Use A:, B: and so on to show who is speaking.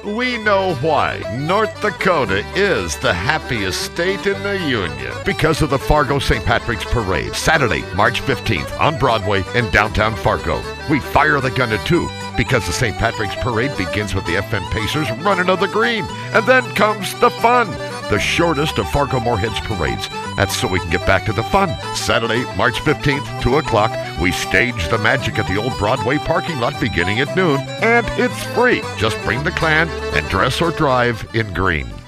A: We know why North Dakota is the happiest state in the Union. Because of the Fargo St. Patrick's Parade, Saturday, March 15th on Broadway in downtown Fargo. We fire the gun at 2 because the St. Patrick's Parade begins with the FM Pacers running of the green. And then comes the fun, the shortest of Fargo-Moorhead's parades. That's so we can get back to the fun. Saturday, March 15th, 2 o'clock, we stage the magic at the old Broadway parking lot beginning at noon. And it's free. Just bring the clan and dress or drive in green.